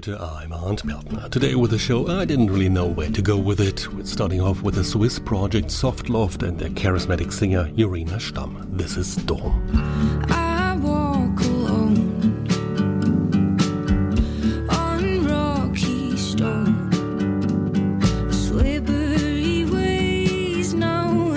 Goethe, I'm Arndt Bertner. Today with the show, I didn't really know where to go with it. We're starting off with the Swiss project Softloft and their charismatic singer Jorina Stamm. This is Dom. I walk alone on rocky stone, slippery ways now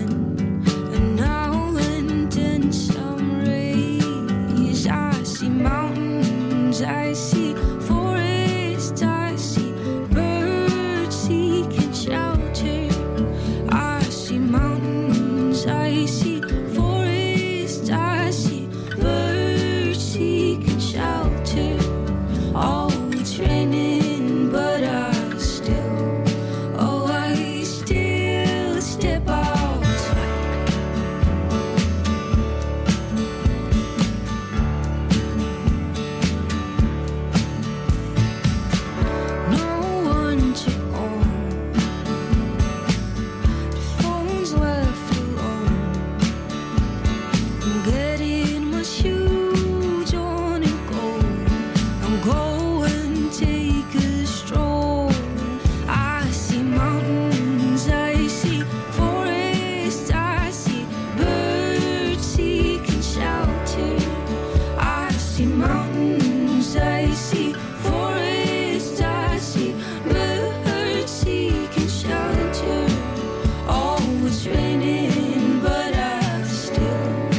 and then some rays. I see mountains, I see forests, I see birds seeking shelter. I see mountains, I see forests, I see birds seeking shelter. Oh, it's raining, but I still step outside. No one to own, the phone's left alone. I'm getting my shoes on and go. I'm going take a stroll. I see mountains, I see forests, I see birds seeking shelter. I see mountains, I see forests, I see birds seeking shelter. Oh, it's raining, but I still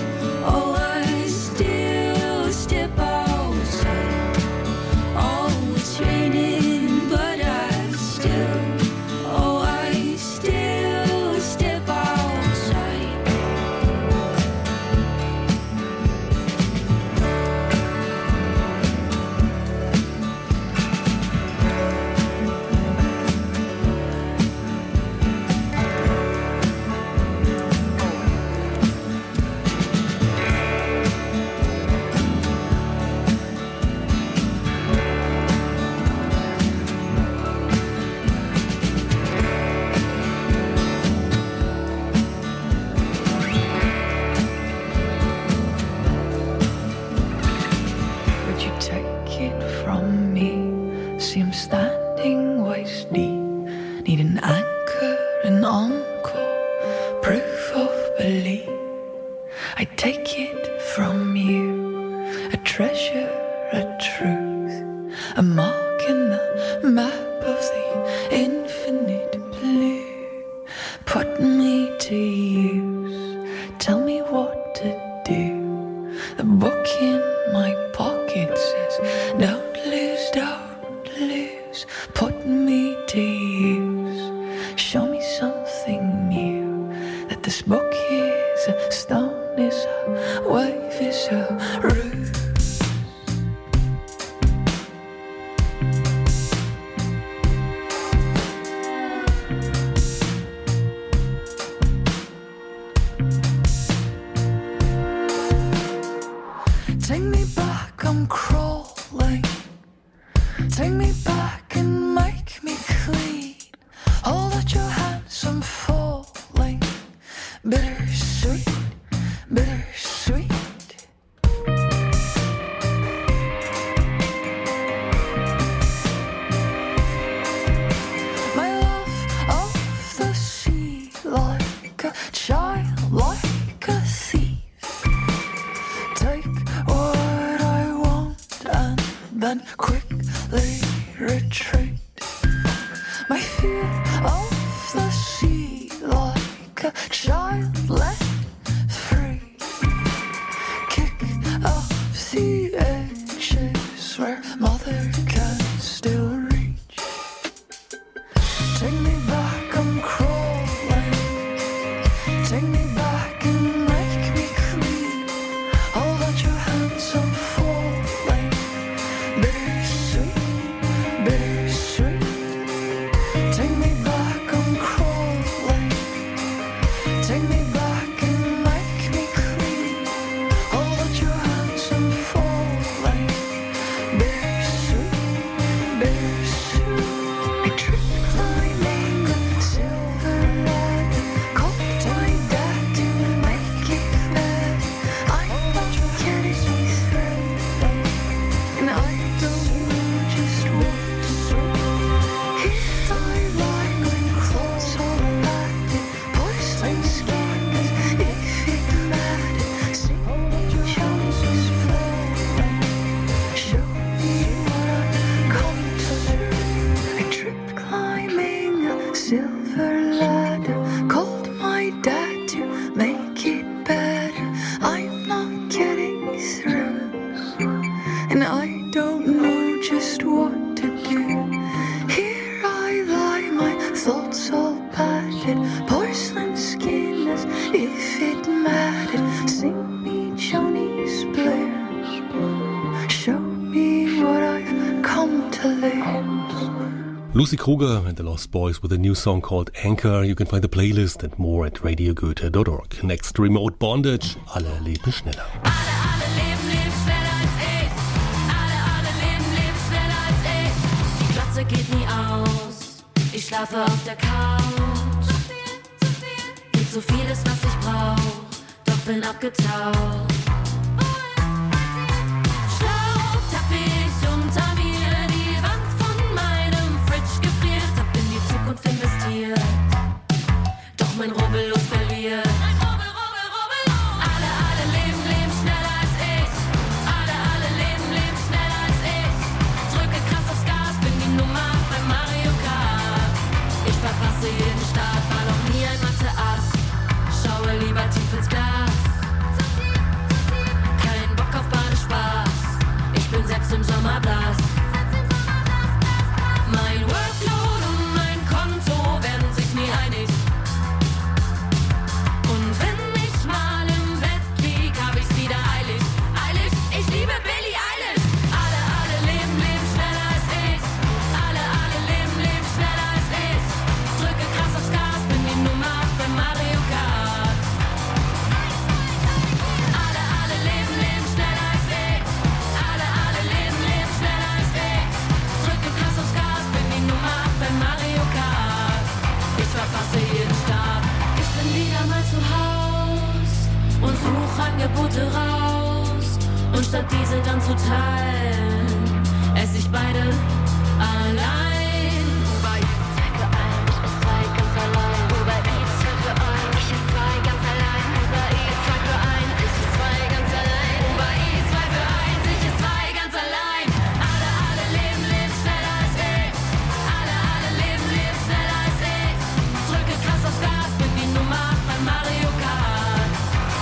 step outside. Oh, it's raining, but I still step outside. Would you take it from me? See, I'm standing waist deep. Need an anchor, an encore, proof of belief. I take it from you, a treasure, a truth, a mark in the map of the infinite blue. Put me to use, tell me what to do. The book in my pocket says, don't lose. Put me to use, show me something new. That this book is a stone, is a wave, is a roof. Take me back, I'm crawling. Take me back and make me clean. Hold out your hands, I'm falling. Bittersweet, bittersweet. My love of the sea, like a child, like a thief. Take what I want and then quickly retreat. My fear of the sea, like a child let free. Kick up the edges where mother can still reach. Take me back, I'm crawling. Take me back and make me clean. Hold out your hands, I'm falling. Bittersweet, bittersweet. Take me back, I'm crawling. Take me back. porcelain skin as if it mattered. Sing me Johnny's blues, show me what I've come to lose. Lucy Kruger and the Lost Boys with a new song called Anchor. You can find the playlist and more at radiogoethe.org. Next, Remote Bondage. Alle leben schneller. Alle leben schneller als ich. Alle leben schneller als ich. Die Glotze geht nie aus. Ich schlafe auf der Couch. Gibt so vieles, was ich brauch, doch bin abgetaucht. Staubteppich unter mir, die Wand von meinem Fridge gefriert. Hab in die Zukunft investiert, doch mein Rubbellos verliert. Alle leben schneller als ich. Alle leben schneller als ich. Drücke krass aufs Gas, bin die Nummer bei Mario Kart. Ich verpasse jeden Start, war noch nie ein Mathe-Ass. Schaue lieber tief ins Glas. Kein Bock auf Badespaß. Ich bin selbst im Sommer blass. Mein Workload und mein Konto werden sich nie einig. Und wenn ich mal im Bett lieg, hab ich's wieder eilig. Eilig, ich liebe Billie Eilish. Alle leben schneller als ich. Alle leben schneller als ich. Drücke krass aufs Gas, bin die Nummer bei Mario Kart. Alle leben schneller als ich. Alle leben schneller als ich. Drücke krass aufs Gas, bin die Nummer bei Mario Kart. Ich verpasse jeden Start. Ich bin wieder mal zu Haus und such Angebote raus. Und statt diese dann zu teilen, ess ich beide allein. Uber Eats für ein, ich ess zwei ganz allein. Uber Eats für ein, ich ess zwei ganz allein. Uber Eats für ein, ich ess zwei ganz allein. Uber Eats für eins, ich ess zwei ganz allein. Alle leben schneller als ich. Alle leben schneller als ich. Drücke krass aufs Gas, bin die Nummer bei Mario Kart.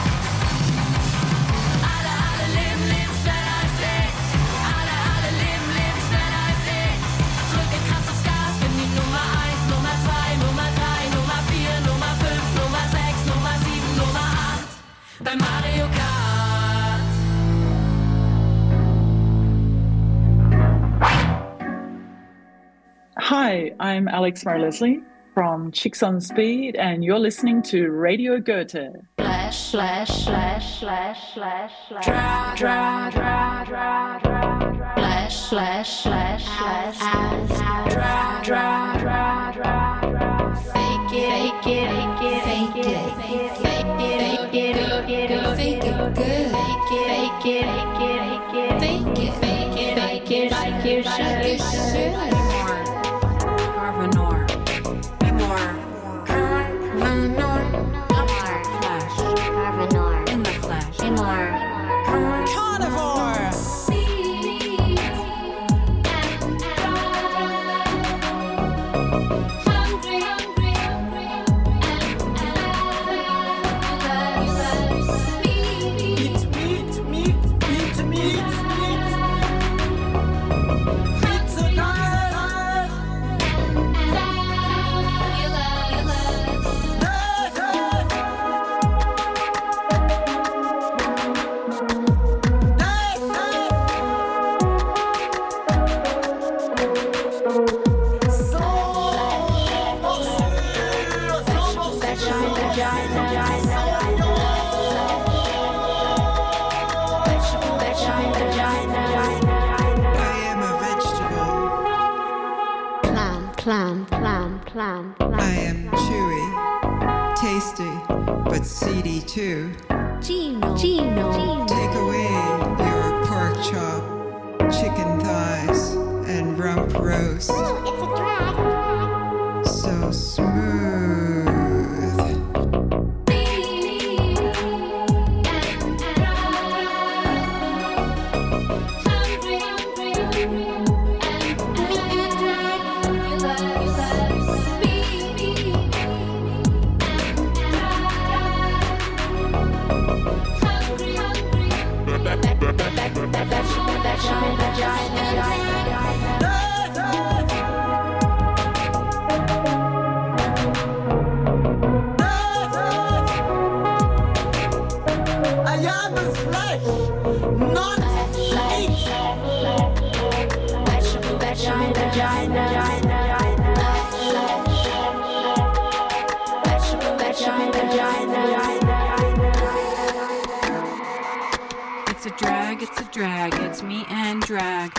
Alle leben schneller als ich. Alle leben schneller als ich. Drücke krass aufs Gas, bin die Nummer 1, Nummer 2, Nummer 3, Nummer 4, Nummer 5, Nummer 6, Nummer 7, Nummer 8 bei Mario Kart. Hi, I'm Alex Mar-Leslie from Chicks on Speed, and you're listening to Radio Goethe. Flash, flash, flash, flash, flash, flash. Dra, dra, dra, dra, dra. Flash, flash, flash, flash, flash. Dra, dra, dra, dra, dra. Fake it, fake it, fake it, fake it, fake it, fake it, fake it, good. Fake it, fake it, fake it, fake it, fake it, like you should. Carvanor, be more. Carvanor, flash. Carvanor, in the flash. Be more. Carnivore. Plan. I am chewy, tasty, but seedy too. Gino. Take away your pork chop, chicken thighs, and rump roast. Oh, it's a drag. So smooth. drag, it's a drag, it's me and drag.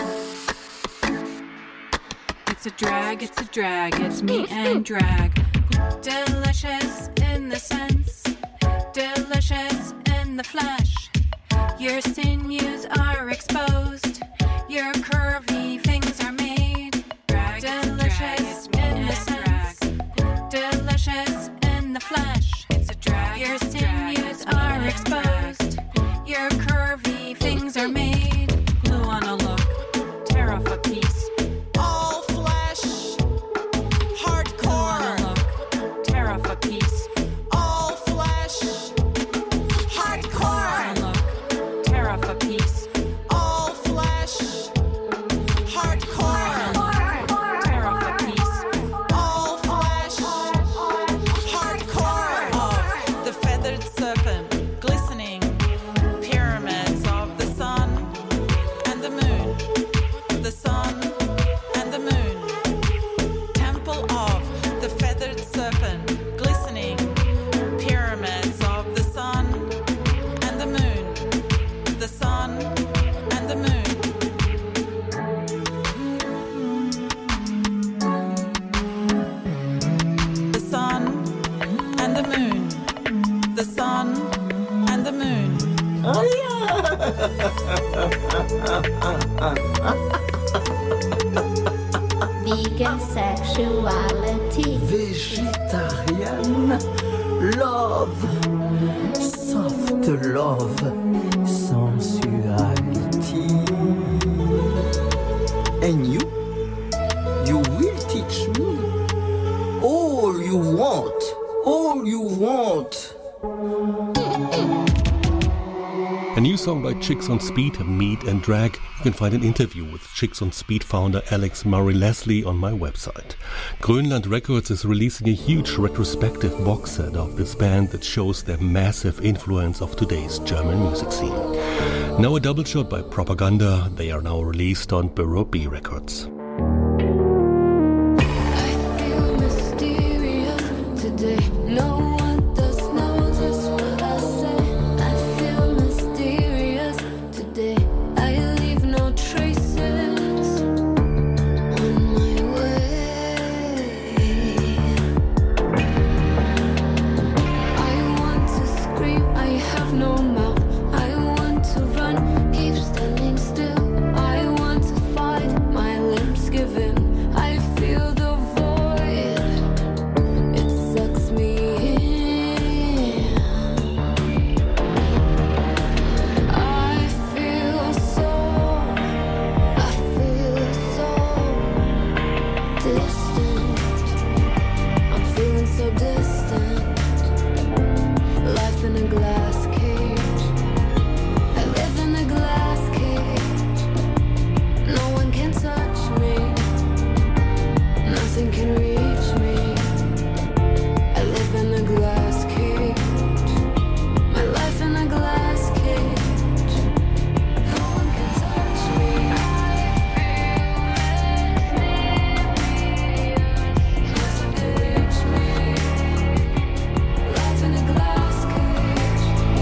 It's a drag, it's me and drag. Delicious in the sense, delicious in the flesh. Your sinews are exposed, your curvy things are made. Drag, delicious in the sense, delicious in the flesh. It's a drag, your sinews are exposed, your curvy things are made. Glue on a look, tear off a piece. All flesh, hardcore. Glue on a look, tear off a piece. All flesh, hardcore. Glue on a look, tear off a piece. All flesh, hardcore. Tear off a piece. All flesh, hardcore. Of the feathered serpent, glistening pyramids of the sun and the moon. The sun and the moon. Temple of the feathered serpent, glistening pyramids of the sun and the moon. The sun and the moon. The sun and the moon. The sun and the moon. Vegan sexuality. Végétarienne, love, soft love, sensuality. And you will teach me all you want, all you want. A new song by Chicks on Speed, Meat and Drag. You can find an interview with Chicks on Speed founder Alex Murray Leslie on my website. Grönland Records is releasing a huge retrospective box set of this band that shows their massive influence of today's German music scene. Now a double shot by Propaganda. They are now released on Bureau B Records. I feel mysterious today. No one does notice what I say. I feel mysterious today. I leave no traces on my way. I want to scream, I have no mouth. I want to run, keep standing still. I want to fight, my limbs give in. I feel the void, it sucks me in. I feel so distant. I'm feeling so distant. Life in a glass cage. I live in a glass cage. No one can touch me. Nothing can reach me. I live in a glass cage. My life in a glass cage. No one can touch me. Nothing can reach me. Life in a glass cage.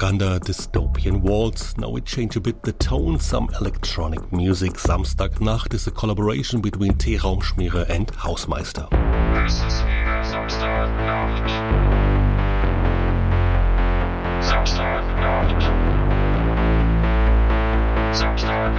Propaganda Dystopian Waltz. Now we change a bit the tone, some electronic music. Samstagnacht is a collaboration between T-Raumschmiere and Hausmeister. Es ist wieder Samstagnacht. Samstagnacht. Samstagnacht.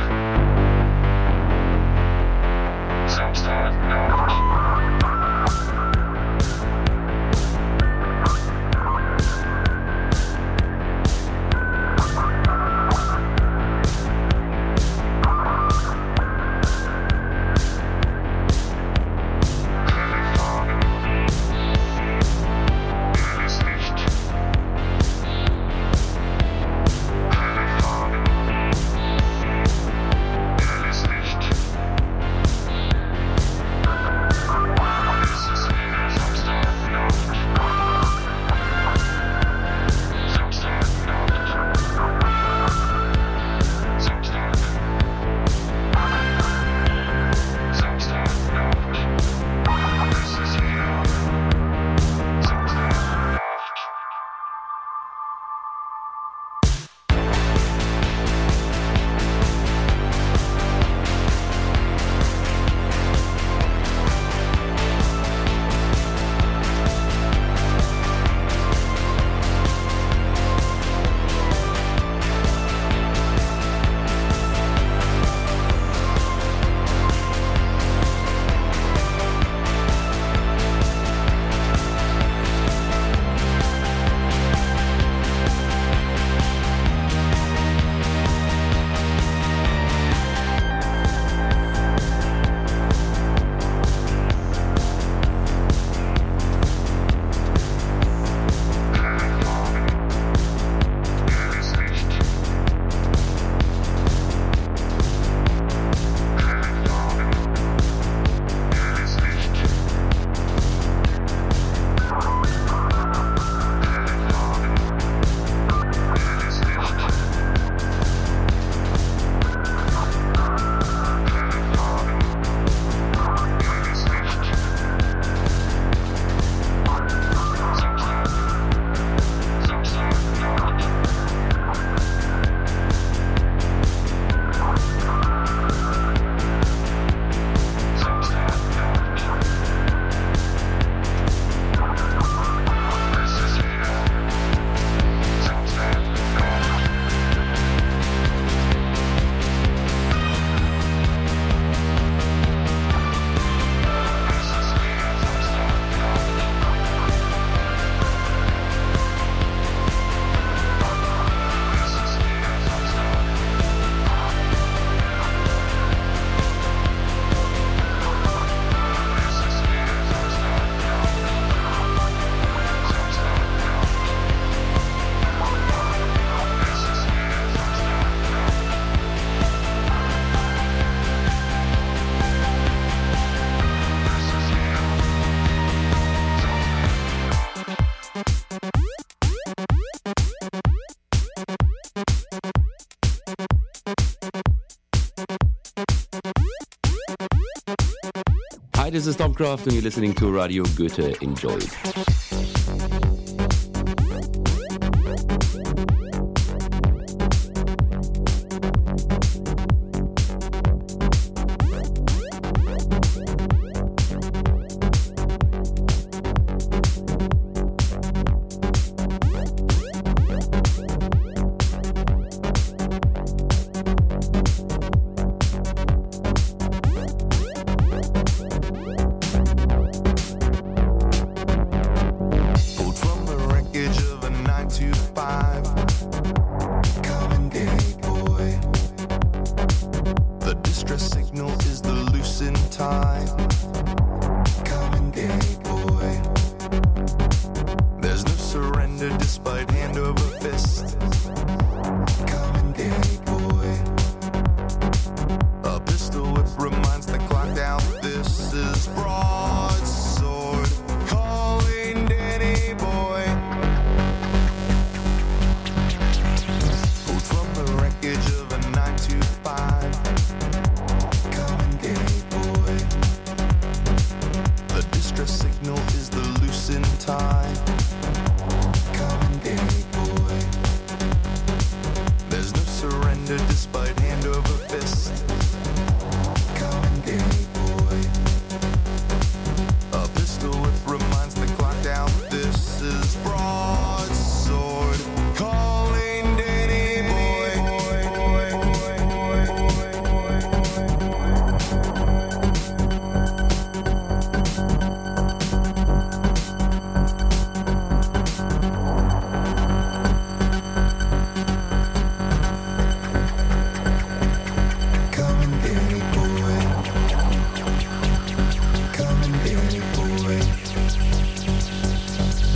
Hi, this is Tom Croft and you're listening to Radio Goethe. Enjoy it. Signal is the loosened tie.